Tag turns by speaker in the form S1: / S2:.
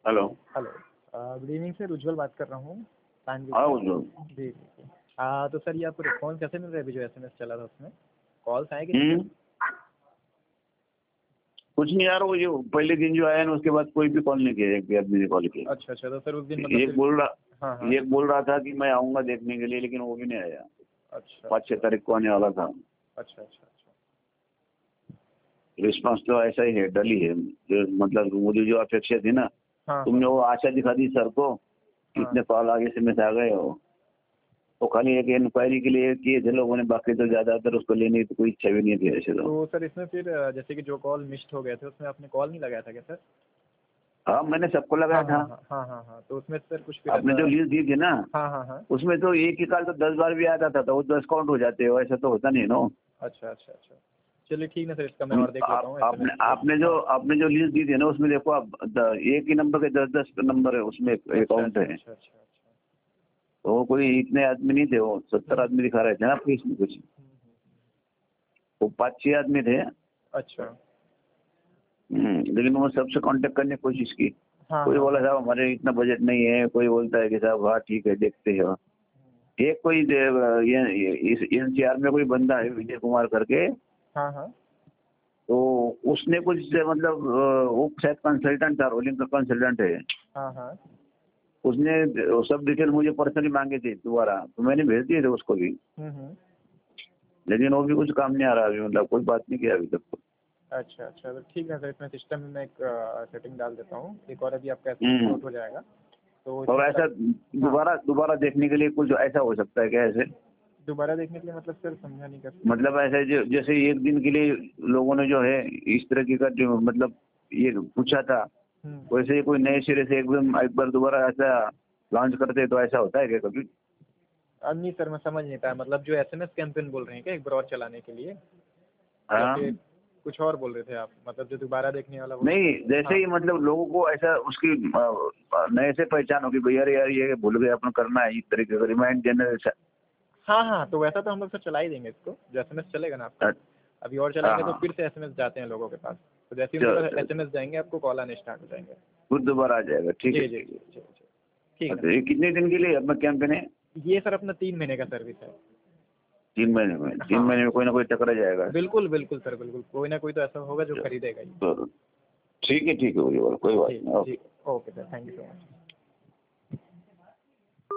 S1: Hello.
S2: Hello. Good evening sir, Ujjwal बात कर रहा हूँ।
S1: हाँ उज्जवल।
S2: जी जी। तो सर ये आपको रिस्पॉन्स कैसे मिल रहा है अभी जो एसएमएस चला था उसमें? कॉल्स आए कि नहीं सर?
S1: कुछ नहीं यार, वो जो पहले दिन जो आया ना उसके बाद कोई भी कॉल नहीं किया, एक भी आदमी ने कॉल किया।
S2: अच्छा अच्छा, तो सर उस दिन मतलब
S1: एक बोल रहा
S2: हाँ हाँ।
S1: एक बोल रहा था कि मैं आऊंगा देखने के लिए, लेकिन वो भी नहीं आया।
S2: अच्छा
S1: 5-6 तारीख को आने वाला था।
S2: अच्छा अच्छा अच्छा।
S1: रिस्पॉन्स तो ऐसा ही है, डल ही है। जो मतलब मुझे जो अपेक्षा थी ना,
S2: हाँ
S1: तुमने
S2: हाँ
S1: वो आशा दिखा दी सर को कि
S2: हाँ।
S1: इतने कॉल आगे से मैसेज आ गए हो। तो खाली एक इंक्वायरी के लिए किए थे लोगों ने, बाकी तो ज्यादातर उसको लेने की तो कोई इच्छा भी नहीं थी ऐसे तो।
S2: तो सर इसमें फिर जैसे कि जो कॉल मिस्ड हो गए थे उसमें आपने कॉल नहीं लगाया था क्या सर?
S1: हाँ मैंने सबको लगाया
S2: हाँ
S1: था।
S2: हाँ हाँ हाँ हाँ हाँ, तो उसमें सर कुछ फिर
S1: आपने
S2: ऐसा?
S1: जो लिस्ट दी थी ना,
S2: हाँ हाँ हाँ।
S1: उसमें तो एक ही कॉल तो 10 बार भी आता था, तो वो 10 काउंट हो जाते हो, ऐसा तो होता नहीं ना।
S2: अच्छा अच्छा अच्छा, चलिए ठीक है सर, इसका मैं और देख लेता हूँ एसएमएस
S1: आपने
S2: को।
S1: आपने जो लिस्ट दी थी ना, उसमें देखो आप एक ही नंबर के 10-10 नंबर है उसमें,
S2: अच्छा
S1: अकाउंट
S2: अच्छा
S1: है।
S2: अच्छा अच्छा अच्छा।
S1: तो वो कोई इतने आदमी नहीं थे, वो 70 आदमी दिखा रहे थे ना आपको इसमें कुछ। वो 5-6 आदमी थे।
S2: अच्छा।
S1: लेकिन वो सबसे कांटेक्ट करने की कोशिश की।
S2: हाँ
S1: कोई
S2: हाँ
S1: बोला
S2: हाँ।
S1: साहब हमारे इतना बजट नहीं है, कोई बोलता है कि साहब हाँ ठीक है देखते हैं। एक कोई ये इस एनसीआर में कोई बंदा है विजय कुमार करके,
S2: हाँ हाँ
S1: तो उसने कुछ मतलब वो शायद कंसल्टेंट था, रोलिंग का कंसल्टेंट है।
S2: हाँ हाँ।
S1: उसने सब डिटेल मुझे पर्सनली मांगे थे दोबारा, तो मैंने भेज दिए थे उसको भी।
S2: हम्म।
S1: लेकिन वो भी कुछ काम नहीं आ रहा अभी, मतलब कोई बात नहीं किया अभी तक तो।
S2: अच्छा अच्छा, तो ठीक है सर, इसमें सिस्टम में मैं एक सेटिंग डाल देता हूँ, एक और अभी आपका एसएमएस
S1: हम्म।
S2: नोट हो जाएगा। तो
S1: और
S2: इसमें सर
S1: ऐसा
S2: हाँ,
S1: दोबारा दोबारा देखने के लिए कुछ ऐसा हो सकता है क्या ऐसे?
S2: दोबारा देखने के लिए मतलब सर समझा नहीं कर।
S1: मतलब ऐसे जो जैसे एक दिन के लिए लोगों ने जो है इस तरह की का जो मतलब ये पूछा था,
S2: हम्म।
S1: वैसे ही कोई नए सिरे से एकदम एक बार दोबारा ऐसा लॉन्च करते तो ऐसा होता है क्या कभी?
S2: नहीं सर, मैं समझ नहीं पाया, मतलब जो एसएमएस कैंपेन बोल रहे हैं क्या एक बार और चलाने के लिए, या
S1: हाँ
S2: फिर कुछ और बोल रहे थे आप, मतलब जो दोबारा देखने वाला वो?
S1: नहीं, जैसे
S2: हाँ
S1: ही मतलब लोगों को ऐसा उसकी नए से पहचान होगी भैया, अरे यार ये भूल गए अपन करना है, इस तरीके का रिमाइंड जनरेशन।
S2: हाँ हाँ, तो वैसा तो हम लोग सर चला ही देंगे इसको, जो एसएमएस चलेगा ना आपका। अभी और
S1: हाँ
S2: चलाएंगे तो
S1: हाँ।
S2: फिर से एसएमएस जाते हैं लोगों के पास, तो जैसे ही
S1: चलो
S2: उनके पास
S1: चलो,
S2: एसएमएस जाएंगे आपको कॉल आने स्टार्ट हो जाएंगे।
S1: फिर दोबारा आ जाएगा, ठीक है
S2: जी जी
S1: ठीक
S2: जी
S1: है।
S2: जी जी, ठीक है
S1: अच्छा ये कितने दिन के लिए अपना कैंपेन है?
S2: ये सर अपना 3 महीने का सर्विस है।
S1: 3 महीने में? तीन
S2: हाँ
S1: महीने में कोई ना कोई टकरा जाएगा।
S2: बिल्कुल बिल्कुल सर, बिल्कुल कोई ना कोई तो ऐसा होगा जो
S1: चलो
S2: खरीदेगा ही।
S1: चलो, ठीक है भैया, कोई बात
S2: जी
S1: नहीं,
S2: जी,
S1: okay.
S2: Okay sir, thank you so much.